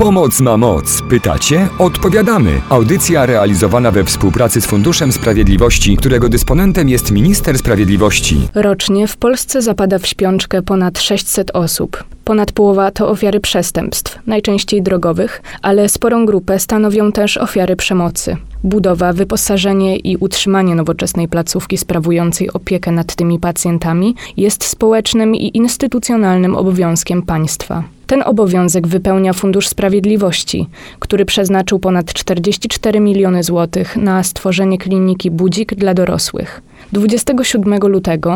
Pomoc ma moc. Pytacie? Odpowiadamy. Audycja realizowana we współpracy z Funduszem Sprawiedliwości, którego dysponentem jest Minister Sprawiedliwości. Rocznie w Polsce zapada w śpiączkę ponad 600 osób. Ponad połowa to ofiary przestępstw, najczęściej drogowych, ale sporą grupę stanowią też ofiary przemocy. Budowa, wyposażenie i utrzymanie nowoczesnej placówki sprawującej opiekę nad tymi pacjentami jest społecznym i instytucjonalnym obowiązkiem państwa. Ten obowiązek wypełnia Fundusz Sprawiedliwości, który przeznaczył ponad 44 miliony złotych na stworzenie kliniki Budzik dla dorosłych. 27 lutego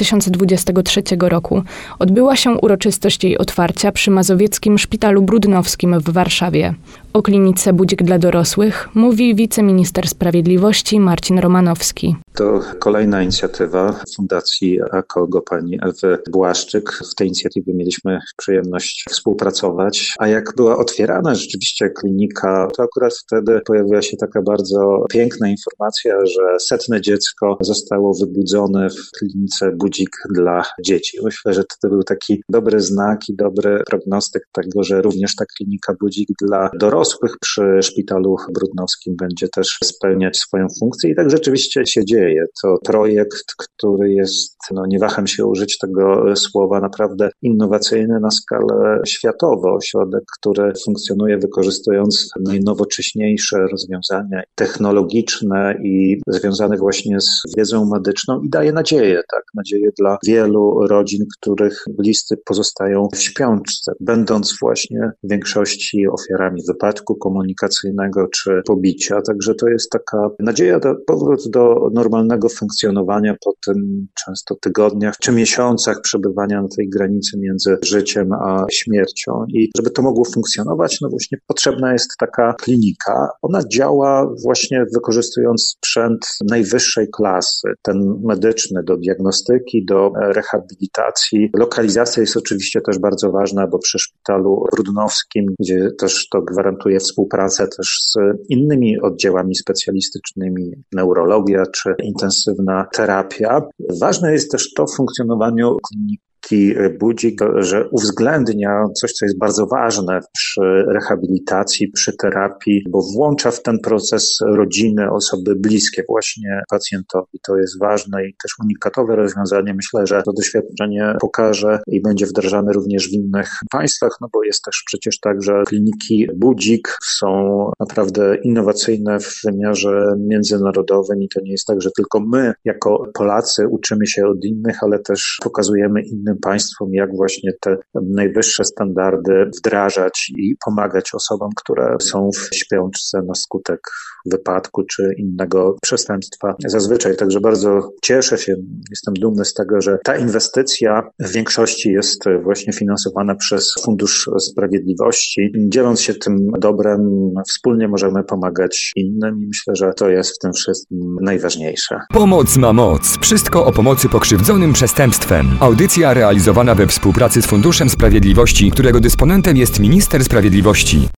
2023 roku odbyła się uroczystość jej otwarcia przy Mazowieckim Szpitalu Brudnowskim w Warszawie. O klinice Budzik dla dorosłych mówi wiceminister sprawiedliwości Marcin Romanowski. To kolejna inicjatywa Fundacji AKOGO pani Ewy Błaszczyk. W tej inicjatywie mieliśmy przyjemność współpracować, a jak była otwierana rzeczywiście klinika, to akurat wtedy pojawiła się taka bardzo piękna informacja, że 100. dziecko zostało wybudzone w klinice Budzik dla dzieci. Myślę, że to był taki dobry znak i dobry prognostyk tego, że również ta klinika Budzik dla dorosłych przy Szpitalu Brudnowskim będzie też spełniać swoją funkcję i tak rzeczywiście się dzieje. To projekt, który jest, nie waham się użyć tego słowa, naprawdę innowacyjny na skalę światową. Ośrodek, który funkcjonuje wykorzystując najnowocześniejsze rozwiązania technologiczne i związane właśnie z wiedzą medyczną i daje nadzieję, nadzieję dla wielu rodzin, których bliscy pozostają w śpiączce, będąc właśnie w większości ofiarami wypadku komunikacyjnego czy pobicia. Także to jest taka nadzieja, powrót do normalnego funkcjonowania po tym często tygodniach czy miesiącach przebywania na tej granicy między życiem a śmiercią. I żeby to mogło funkcjonować, właśnie potrzebna jest taka klinika. Ona działa właśnie wykorzystując sprzęt najwyższej klasy, ten medyczny do diagnostyki, do rehabilitacji. Lokalizacja jest oczywiście też bardzo ważna, bo przy Szpitalu Brudnowskim, gdzie też to gwarantuje współpracę też z innymi oddziałami specjalistycznymi, neurologia czy intensywna terapia. Ważne jest też to w funkcjonowaniu kliniki Budzik, że uwzględnia coś, co jest bardzo ważne przy rehabilitacji, przy terapii, bo włącza w ten proces rodziny, osoby bliskie właśnie pacjentowi. To jest ważne i też unikatowe rozwiązanie. Myślę, że to doświadczenie pokaże i będzie wdrażane również w innych państwach, bo jest też przecież tak, że kliniki Budzik są naprawdę innowacyjne w wymiarze międzynarodowym i to nie jest tak, że tylko my jako Polacy uczymy się od innych, ale też pokazujemy innym państwom, jak właśnie te najwyższe standardy wdrażać i pomagać osobom, które są w śpiączce na skutek wypadku czy innego przestępstwa zazwyczaj. Także bardzo cieszę się, jestem dumny z tego, że ta inwestycja w większości jest właśnie finansowana przez Fundusz Sprawiedliwości. Dzieląc się tym dobrem, wspólnie możemy pomagać innym i myślę, że to jest w tym wszystkim najważniejsze. Pomoc ma moc. Wszystko o pomocy pokrzywdzonym przestępstwem. Audycja realizowana we współpracy z Funduszem Sprawiedliwości, którego dysponentem jest Minister Sprawiedliwości.